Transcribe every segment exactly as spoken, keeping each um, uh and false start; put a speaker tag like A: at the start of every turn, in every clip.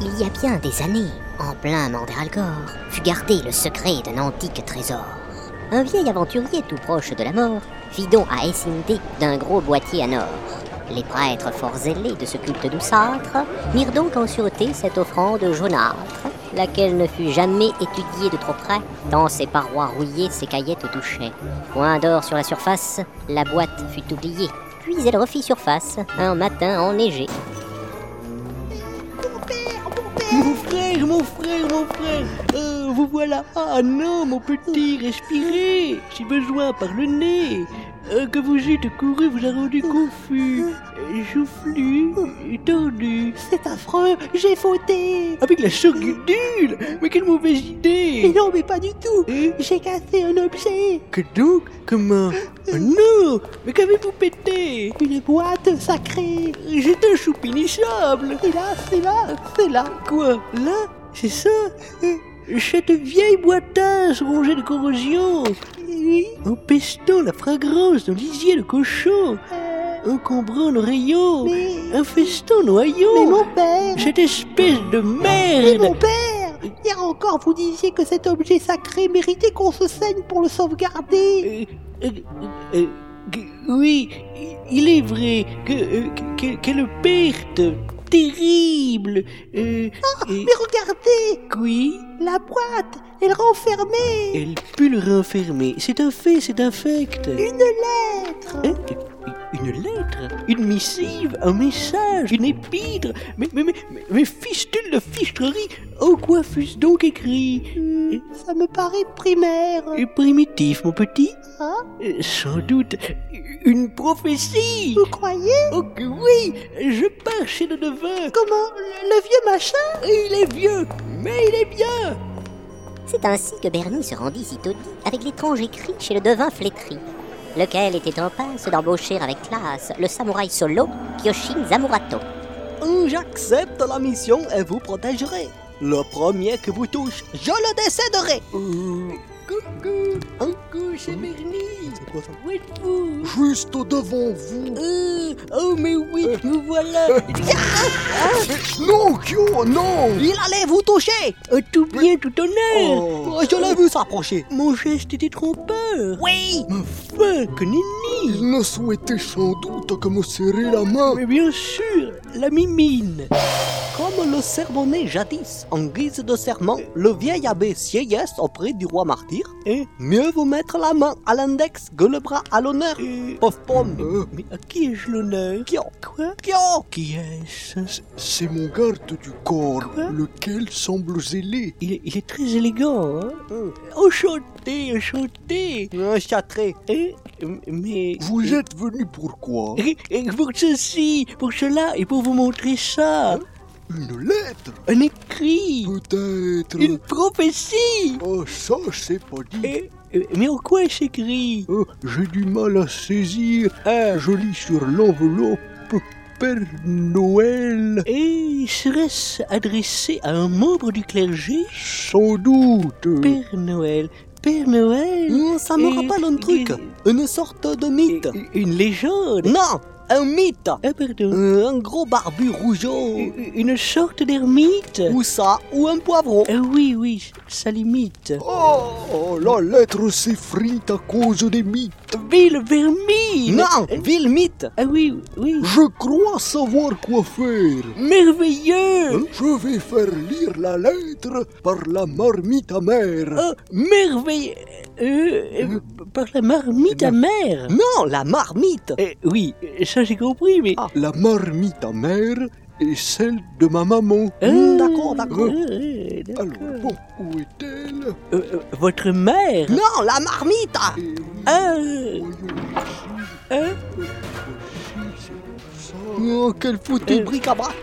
A: il y a bien des années, en plein Mandralgore, fut gardé le secret d'un antique trésor. Un vieil aventurier tout proche de la mort fit don à Essinde d'un gros boîtier en or. Les prêtres fort zélés de ce culte douceâtre mirent donc en sûreté cette offrande jaunâtre, laquelle ne fut jamais étudiée de trop près, tant ses parois rouillées ses caillettes touchaient. Point d'or sur la surface, la boîte fut oubliée, puis elle refit surface un matin enneigé.
B: Mon frère, mon frère, mon frère, euh, vous voilà. Ah non, mon petit, respirez. J'ai besoin par le nez. Euh, que vous êtes couru vous a rendu confus, joufflu, tordu.
C: C'est affreux, j'ai fauté.
B: Avec la sorgudule. Mais quelle mauvaise idée.
C: Mais non, mais pas du tout. J'ai cassé un objet.
B: Que donc? Comment? Oh non. Mais qu'avez-vous pété?
C: Une boîte sacrée.
B: C'est un chou pénissable.
C: Et là, c'est là, c'est là.
B: Quoi? Là? C'est ça? Cette vieille boîtasse rongée de corrosion.
C: Oui.
B: Empestant la fragrance d'un lisier de cochon.
C: Euh...
B: Encombrant nos rayons.
C: Mais...
B: Infestant nos haillons.
C: Mais mon père.
B: Cette espèce de merde.
C: Mais mon père. Hier encore, vous disiez que cet objet sacré méritait qu'on se saigne pour le sauvegarder.
B: Euh, euh, euh, euh, oui, il est vrai que, euh, que, quelle perte terrible. Euh,
C: ah,
B: et...
C: mais regardez.
B: Oui.
C: La boîte, elle renfermait.
B: Elle put le renfermer. C'est un fait, c'est un fait.
C: Une lettre.
B: Hein? Une lettre? Une missive? Un message? Une épître? Mais, mais, mais, mais, mais fistule de fichtrerie! En quoi fût-ce donc écrit?
C: Hum, ça me paraît primaire.
B: Et primitif, mon petit?
C: Hein?
B: euh, Sans doute une prophétie!
C: Vous croyez?
B: Oh que oui! Je pars chez le devin!
C: Comment? Le vieux machin?
B: Il est vieux, mais il est bien!
A: C'est ainsi que Bernie se rendit sitôt dit avec l'étrange écrit chez le devin flétri, lequel était en passe d'embaucher avec classe le samouraï solo Kyoshin Zamurato.
D: J'accepte la mission et vous protégerai. Le premier que vous touche, je le décéderai.
B: Euh... Coucou! Coucou, c'est Bernie!
D: C'est quoi ça?
B: Où êtes-vous?
E: Juste devant vous.
B: Euh... Oh, mais oui,
E: euh...
B: nous voilà!
E: Mais non, Kyo, non!
D: Il allait vous toucher!
B: Euh, tout bien, tout honneur!
D: Oh, je l'ai vu s'approcher.
B: Mon geste était trompeur!
D: Oui!
B: Enfin, que nenni!
E: Il ne souhaitait sans doute que me serrer la main.
B: Mais bien sûr, la mimine!
D: Comme le sermonnait jadis, en guise de serment, le vieil abbé Sieyès auprès du roi martyr,
B: Hein?
D: mieux vous mettre la main à l'index que le bras à l'honneur.
B: Euh...
D: Pauvre pomme.
E: Euh,
B: Mais à qui ai-je l'honneur?
D: Kyo.
B: Quoi?
D: Kyo.
B: Qui est-ce?
E: c'est mon garde du corps,
B: Quoi?
E: lequel semble zélé.
B: Il est, il est très élégant, hein?
D: Hum.
B: Enchanté, enchanté!
D: Un châtré.
B: Hein? Mais...
E: Vous êtes venu pourquoi?
B: Et, et pour ceci, pour cela, et pour vous montrer ça!
E: Une lettre?
B: Un écrit!
E: Peut-être.
B: Une prophétie!
E: Oh, ça, c'est pas dit.
B: Et, et- mais en quoi est-ce écrit?
E: Oh, j'ai du mal à saisir.
B: Ah,
E: Je lis sur l'enveloppe Père Noël.
B: et serait-ce adressé à un membre du clergé?
E: Sans doute.
B: Père Noël, Père Noël?
D: Hum, ça me
B: Et-
D: rappelle un truc.
B: et-
D: Une sorte de mythe.
B: et- Une légende?
D: Non, un mythe.
B: Ah, pardon.
D: Euh, Un gros barbu rougeau.
B: Une sorte d'ermite?
D: Ou ça, ou un poivron.
B: Ah oui, oui, ça limite.
E: Oh, la lettre s'effrite à cause des mythes.
B: Ville vermine!
D: Non, ville mythe.
B: Ah oui, oui.
E: Je crois savoir quoi faire.
B: Merveilleux!
E: Je vais faire lire la lettre par la marmite amère.
B: Oh, merveilleux! Euh, euh, par la marmite amère?
D: Non, la marmite.
B: Euh, oui, ça j'ai compris, mais...
D: Ah.
E: La marmite amère est celle de ma maman.
B: Ah,
D: d'accord, d'accord.
B: euh, d'accord.
E: Alors, bon, où est-elle?
B: Euh, euh, votre mère?
D: Non, la marmite.
E: Et
B: Ah,
E: voyons
B: hein?
E: ici, c'est ça.
D: Oh, quel foutu
B: Euh.
D: bric-à-brac.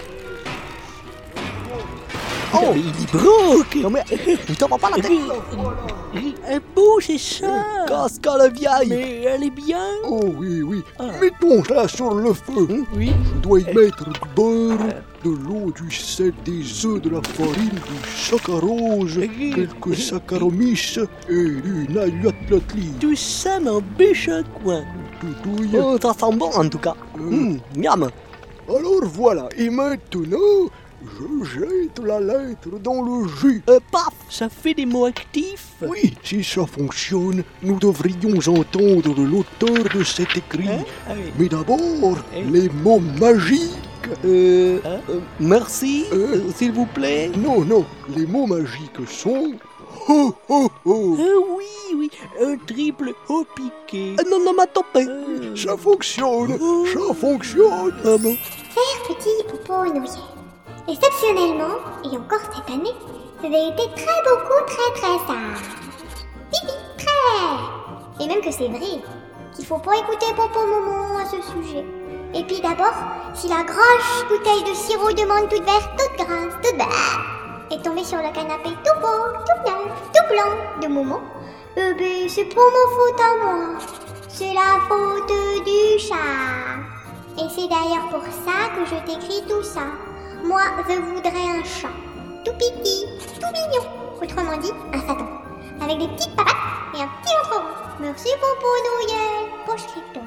B: Oh, il y broque!
D: Non mais, je te vois pas la tête.
B: Un beau, c'est ça!
D: Casque à la vieille.
B: Mais elle est bien?
E: Oh oui, oui.
B: Ah.
E: Mettons-la sur le feu.
B: Oui.
E: Je dois y mettre du beurre, de l'eau, du sel, des œufs, de la farine, du saccharose,
B: Euh.
E: quelques saccharomyces et une aïatlatli.
B: Tout ça m'embêche un coin.
E: Toutouille.
D: Oh, ça sent bon en tout cas.
E: Euh,
D: Hum, miam.
E: Alors voilà. Et maintenant, Je jette la lettre dans le jus.
B: Euh, paf, ça fait des mots actifs.
E: Oui, si ça fonctionne, nous devrions entendre l'auteur de cet écrit.
B: Hein? Ah oui.
E: Mais d'abord,
B: Hein?
E: les mots magiques.
B: Euh, euh, merci,
E: Euh.
B: euh, s'il vous plaît.
E: Non, non, les mots magiques sont... Ho, ho, ho.
B: Ah oui, oui, un triple haut piqué. Ah, non, non, mais attendez. Euh,
E: Ça fonctionne, ça fonctionne.
B: ah bon.
F: Cher petit Popo Noël, exceptionnellement, et encore cette année, vous avez été très beaucoup très très sage. Oui, oui, très. Et même que c'est vrai, qu'il faut pas écouter Popo Momo à ce sujet. Et puis d'abord, si la grosse bouteille de sirop de menthe toute verte, toute grasse, toute belle, est tombée sur le canapé tout beau, tout neuf, tout blanc de Momo, eh ben c'est pour mon faute à moi. C'est la faute du chat. Et c'est d'ailleurs pour ça que je t'écris tout ça. Moi, je voudrais un chat. Tout petit, tout mignon. Autrement dit, un Satan. Avec des petites papates et un petit ventre rond. Merci, Popo Noël. Poche-les-ton.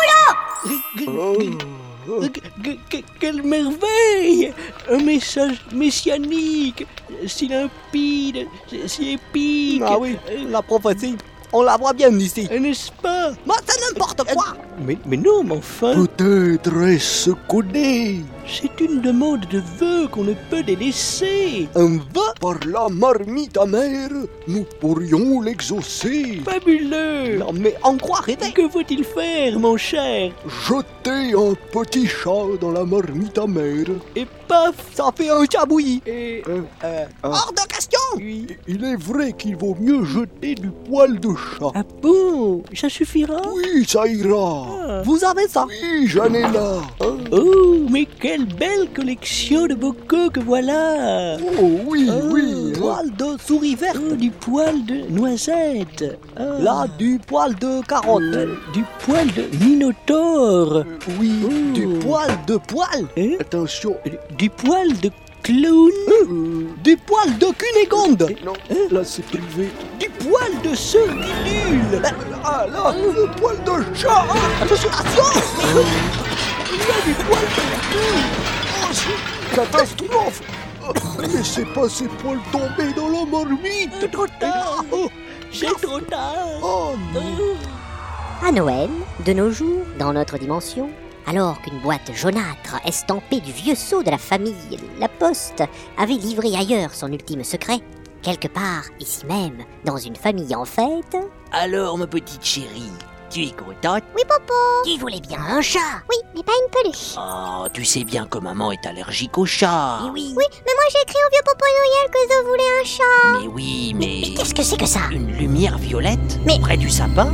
F: Au boulot!
E: Oh.
B: Que- que- que- Quelle merveille! Un message messianique, si limpide, si épique.
D: Ah oui,
B: Euh,
D: la prophétie, on la voit bien ici.
B: euh, N'est-ce pas?
D: Moi, c'est n'importe quoi.
B: Mais, mais non, mais enfin,
E: Peut-être est-ce connaît
B: c'est une demande de vœu qu'on ne peut délaisser.
D: Un vœu?
E: par la marmite amère, nous pourrions l'exaucer.
B: Fabuleux!
D: Non, mais en quoi rêver?
B: Que faut-il faire, mon cher?
E: Jeter un petit chat dans la marmite amère.
B: Et paf!
D: Ça fait un chabouillis.
B: Et...
E: Euh,
B: euh,
D: Hors de question.
B: oui.
E: Il est vrai qu'il vaut mieux jeter du poil de chat.
B: Ah bon? Ça suffira?
E: Oui, ça ira.
B: Ah.
D: Vous avez ça?
E: Oui, j'en ai là.
B: Oh, mais quelle belle collection de bocaux que voilà!
E: Oh oui,
B: Oh,
E: oui. hein.
D: Poil de souris verte.
B: Oh, du poil de noisette! Ah.
D: Là, du poil de carotte.
B: Euh, du poil de minotaure!
E: Euh, Oui.
B: Oh.
D: Du poil de poil.
B: Hein?
E: Attention.
B: Euh, Du poil de clown!
E: Euh,
D: Du poil de Cunégonde.
E: non, là c'est privé.
B: Du poil de surdinule!
E: Ah là, le poil de chat.
D: Attention, attention.
E: Oh, c'est catastrophe. Oh, laissez pas ces poils tomber dans la marmite.
B: Euh, Trop tard!
E: Oh,
B: C'est trop tard!
E: oh non.
A: À Noël, de nos jours, dans notre dimension, alors qu'une boîte jaunâtre estampée du vieux sceau de la famille, la Poste, avait livré ailleurs son ultime secret, quelque part, ici même, dans une famille en fête,
B: Alors, ma petite chérie, tu es contente?
F: Oui, Popo.
A: tu voulais bien un chat.
F: Oui, mais pas une peluche.
B: Oh, tu sais bien que maman est allergique au chat.
A: Eh oui.
F: Oui, mais moi j'ai écrit au vieux Popo Noël que je voulais un chat.
B: Mais oui,
A: Mais,
B: mais...
A: mais qu'est-ce que c'est que ça?
B: Une lumière violette
A: Mais-
B: près du sapin?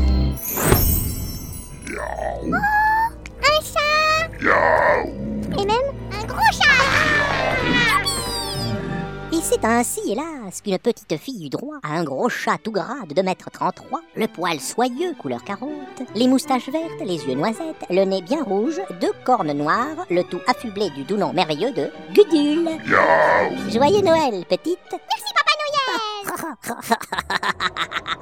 F: Un chat. Et même un gros chat.
A: Et c'est ainsi, hélas, qu'une petite fille eut droit à un gros chat tout gras de deux mètres trente-trois, le poil soyeux couleur carotte, les moustaches vertes, les yeux noisettes, le nez bien rouge, deux cornes noires, le tout affublé du doux nom merveilleux de Gudule. Joyeux Noël, petite.
F: Merci, Papa Noël.